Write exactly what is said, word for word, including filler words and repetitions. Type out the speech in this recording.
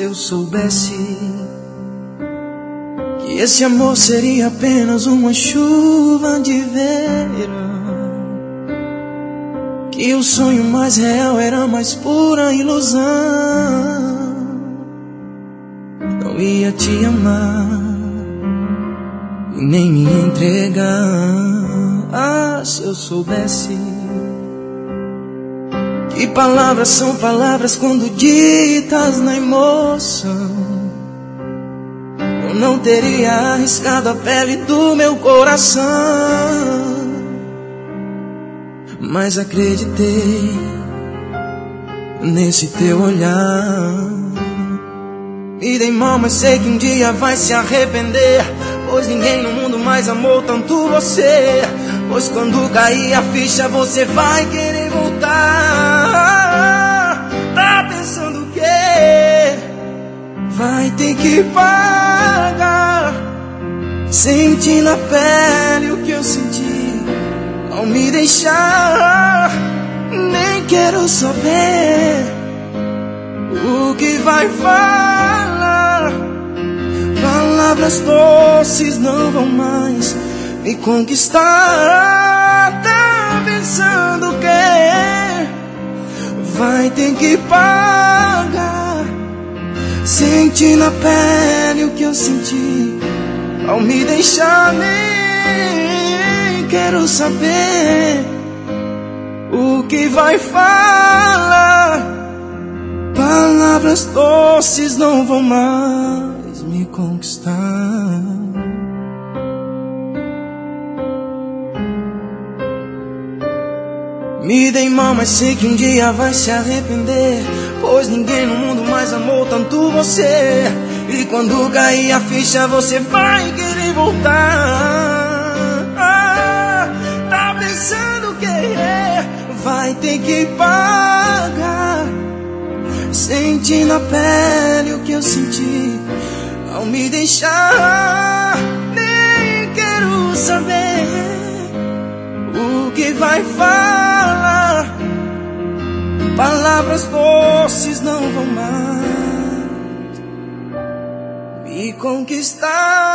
Se eu soubesse que esse amor seria apenas uma chuva de verão, que o sonho mais real era a mais pura ilusão, não ia te amar e nem me entregar. Ah, se eu soubesse que palavras são palavras quando ditas na emoção, eu não teria arriscado a pele do meu coração. Mas acreditei nesse teu olhar. Me dei mal, mas sei que um dia vai se arrepender, pois ninguém no mundo mais amou tanto você. Pois quando cair a ficha você vai querer voltar. Tá pensando o quê? Vai ter que pagar. Senti na pele o que eu senti ao me deixar. Nem quero saber o que vai falar. Palavras doces não vão mais me conquistar. Tá pensando o quê? Vai ter que pagar. Senti na pele o que eu senti ao me deixar. Nem quero saber o que vai falar. Palavras doces não vão mais me conquistar. Me dei mal, mas sei que um dia vai se arrepender, pois ninguém no mundo mais amou tanto você. E quando cair a ficha você vai querer voltar. Ah, tá pensando o que é? Vai ter que pagar. Senti na pele o que eu senti ao me deixar. Nem quero saber o que vai falar. Palavras doces não vão mais me conquistar.